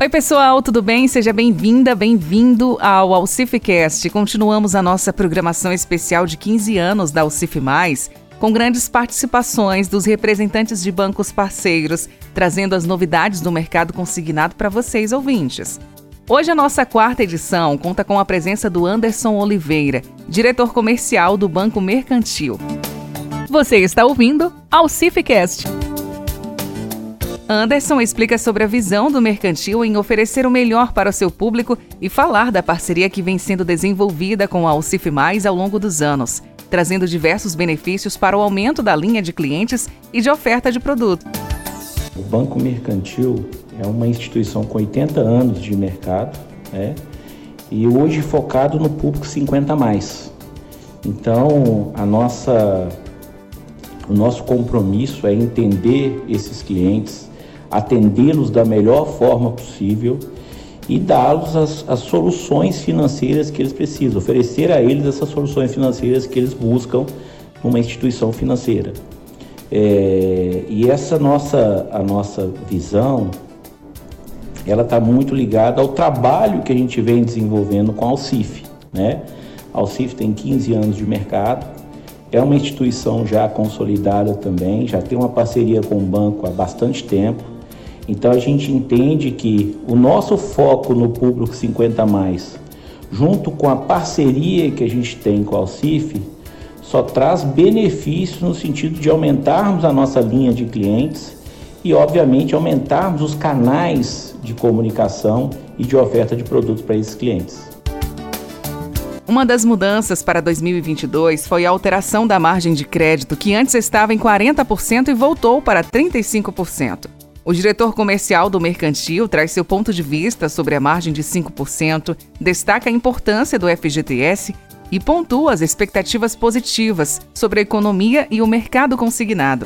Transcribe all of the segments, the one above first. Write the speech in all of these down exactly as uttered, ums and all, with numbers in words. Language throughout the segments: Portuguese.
Oi pessoal, tudo bem? Seja bem-vinda, bem-vindo ao AuCIFcast. Continuamos a nossa programação especial de quinze anos da AuCIF Mais, com grandes participações dos representantes de bancos parceiros, trazendo as novidades do mercado consignado para vocês, ouvintes. Hoje a nossa quarta edição conta com a presença do Anderson Oliveira, diretor comercial do Banco Mercantil. Você está ouvindo AuCIFcast. Anderson explica sobre a visão do mercantil em oferecer o melhor para o seu público e falar da parceria que vem sendo desenvolvida com a AuCIF Mais ao longo dos anos, trazendo diversos benefícios para o aumento da linha de clientes e de oferta de produto. O Banco Mercantil é uma instituição com oitenta anos de mercado, né? E hoje focado no público cinquenta mais. Então, a nossa, o nosso compromisso é entender esses clientes, atendê-los da melhor forma possível e dá-los as, as soluções financeiras que eles precisam, oferecer a eles essas soluções financeiras que eles buscam numa instituição financeira. É, e essa nossa, a nossa visão, ela está muito ligada ao trabalho que a gente vem desenvolvendo com a AuCIF, né? A AuCIF tem quinze anos de mercado, é uma instituição já consolidada também, já tem uma parceria com o banco há bastante tempo. Então a gente entende que o nosso foco no público cinquenta mais, junto com a parceria que a gente tem com a AuCIF, só traz benefícios no sentido de aumentarmos a nossa linha de clientes e, obviamente, aumentarmos os canais de comunicação e de oferta de produtos para esses clientes. Uma das mudanças para dois mil e vinte e dois foi a alteração da margem de crédito, que antes estava em quarenta por cento e voltou para trinta e cinco por cento. O diretor comercial do Mercantil traz seu ponto de vista sobre a margem de cinco por cento, destaca a importância do F G T S e pontua as expectativas positivas sobre a economia e o mercado consignado.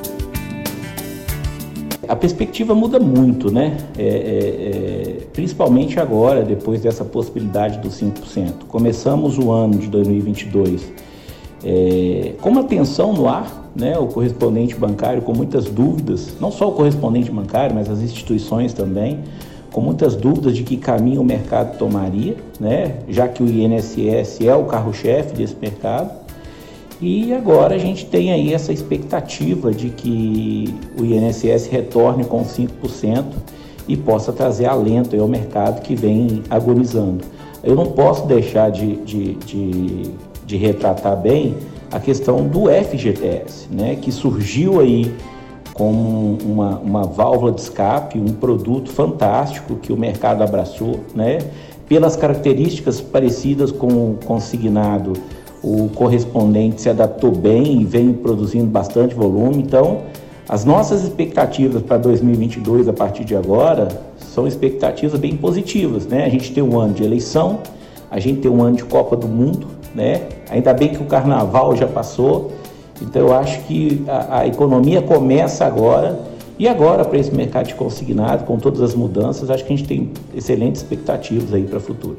A perspectiva muda muito, né? É, é, é, principalmente agora, depois dessa possibilidade dos cinco por cento. Começamos o ano de dois mil e vinte e dois é, com uma tensão no ar, né? O correspondente bancário com muitas dúvidas, não só o correspondente bancário, mas as instituições também, com muitas dúvidas de que caminho o mercado tomaria, né? Já que o I N S S é o carro-chefe desse mercado. E agora a gente tem aí essa expectativa de que o I N S S retorne com cinco por cento e possa trazer alento aí ao mercado que vem agonizando. Eu não posso deixar de, de, de, de retratar bem a questão do F G T S, né, que surgiu aí como uma, uma válvula de escape, um produto fantástico que o mercado abraçou, né, pelas características parecidas com o consignado. O correspondente se adaptou bem e vem produzindo bastante volume. Então, as nossas expectativas para dois mil e vinte e dois, a partir de agora, são expectativas bem positivas, né? A gente tem um ano de eleição, a gente tem um ano de Copa do Mundo, né? Ainda bem que o Carnaval já passou. Então, eu acho que a, a economia começa agora. E agora, para esse mercado de consignado, com todas as mudanças, acho que a gente tem excelentes expectativas aí para o futuro.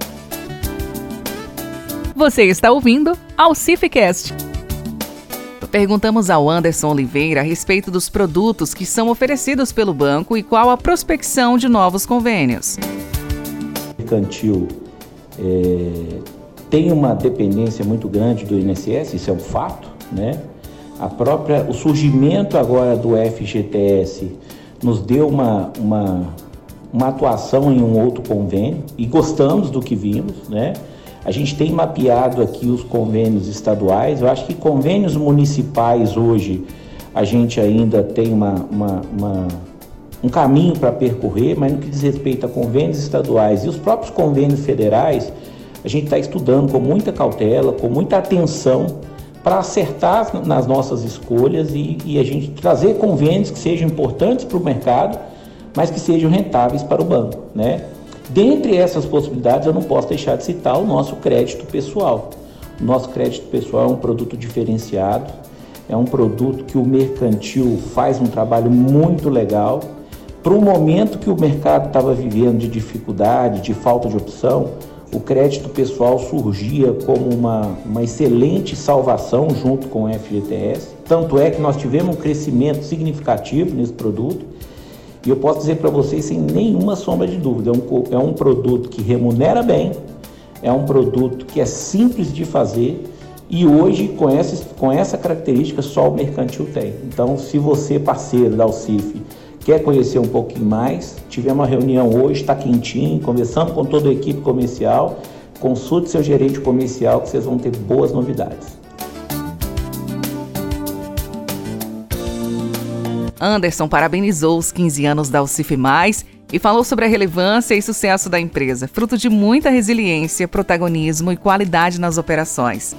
Você está ouvindo AuCIFcast. Perguntamos ao Anderson Oliveira a respeito dos produtos que são oferecidos pelo banco e qual a prospecção de novos convênios. O mercantil é, tem uma dependência muito grande do I N S S, isso é um fato, né? A própria, o surgimento agora do F G T S nos deu uma, uma, uma atuação em um outro convênio e gostamos do que vimos, né? A gente tem mapeado aqui os convênios estaduais. Eu acho que convênios municipais hoje a gente ainda tem uma, uma, uma, um caminho para percorrer, mas no que diz respeito a convênios estaduais e os próprios convênios federais, a gente está estudando com muita cautela, com muita atenção para acertar nas nossas escolhas e, e a gente trazer convênios que sejam importantes para o mercado, mas que sejam rentáveis para o banco, né? Dentre essas possibilidades, eu não posso deixar de citar o nosso crédito pessoal. O nosso crédito pessoal é um produto diferenciado, é um produto que o mercantil faz um trabalho muito legal. Para o momento que o mercado estava vivendo de dificuldade, de falta de opção, o crédito pessoal surgia como uma, uma excelente salvação junto com o F G T S. Tanto é que nós tivemos um crescimento significativo nesse produto. E eu posso dizer para vocês sem nenhuma sombra de dúvida, é um, é um produto que remunera bem, é um produto que é simples de fazer e hoje com essa, com essa característica só o mercantil tem. Então, se você, parceiro da Alcif, quer conhecer um pouquinho mais, tivemos uma reunião hoje, está quentinho, conversamos com toda a equipe comercial, consulte seu gerente comercial que vocês vão ter boas novidades. Anderson parabenizou os quinze anos da Alcif Mais e falou sobre a relevância e sucesso da empresa, fruto de muita resiliência, protagonismo e qualidade nas operações.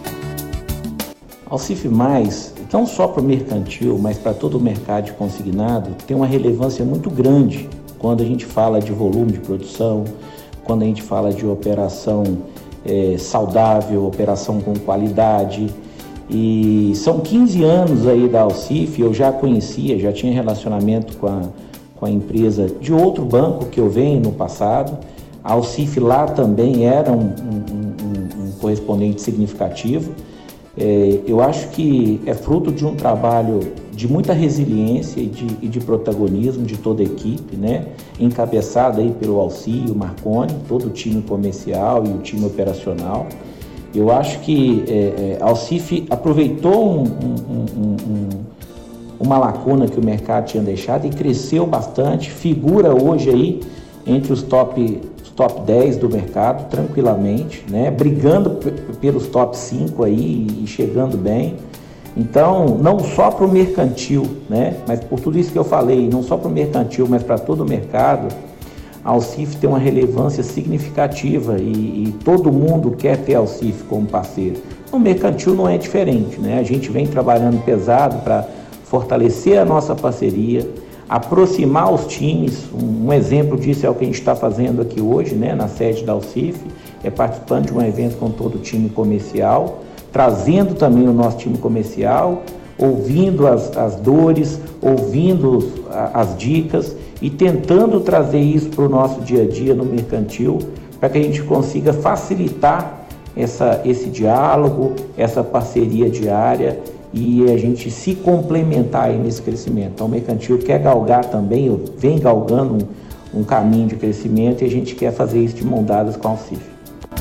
A Alcif Mais, não só para o mercantil, mas para todo o mercado de consignado, tem uma relevância muito grande quando a gente fala de volume de produção, quando a gente fala de operação é, saudável, operação com qualidade. E são quinze anos aí da Alcif, eu já conhecia, já tinha relacionamento com a, com a empresa de outro banco que eu venho no passado. A Alcif lá também era um, um, um, um correspondente significativo. É, eu acho que é fruto de um trabalho de muita resiliência e de, e de protagonismo de toda a equipe, né? Encabeçada aí pelo Alci, o Marconi, todo o time comercial e o time operacional. Eu acho que é, a Alcif aproveitou um, um, um, um, uma lacuna que o mercado tinha deixado e cresceu bastante, figura hoje aí entre os top, os top dez do mercado, tranquilamente, né? Brigando p- pelos top cinco aí e chegando bem. Então, não só para o mercantil, né? Mas por tudo isso que eu falei, não só para o mercantil, mas para todo o mercado, a Alcif tem uma relevância significativa e, e todo mundo quer ter a Alcif como parceiro. No mercantil não é diferente, né? A gente vem trabalhando pesado para fortalecer a nossa parceria, aproximar os times. Um, um exemplo disso é o que a gente está fazendo aqui hoje, né? Na sede da Alcif, é participando de um evento com todo o time comercial, trazendo também o nosso time comercial, ouvindo as, as dores, ouvindo os, a, as dicas e tentando trazer isso para o nosso dia a dia no mercantil, para que a gente consiga facilitar essa, esse diálogo, essa parceria diária e a gente se complementar aí nesse crescimento. Então o mercantil quer galgar também, vem galgando um, um caminho de crescimento e a gente quer fazer isso de mão dadas com a Alcif.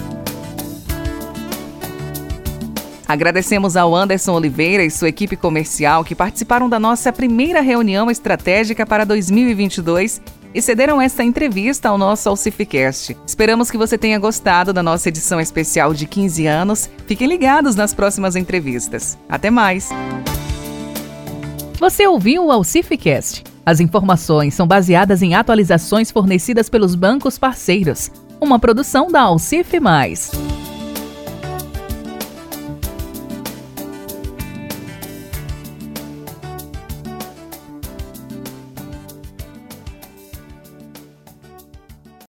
Agradecemos ao Anderson Oliveira e sua equipe comercial que participaram da nossa primeira reunião estratégica para dois mil e vinte e dois e cederam esta entrevista ao nosso AlcifCast. Esperamos que você tenha gostado da nossa edição especial de quinze anos. Fiquem ligados nas próximas entrevistas. Até mais! Você ouviu o AlcifCast. As informações são baseadas em atualizações fornecidas pelos bancos parceiros. Uma produção da Alcif Mais.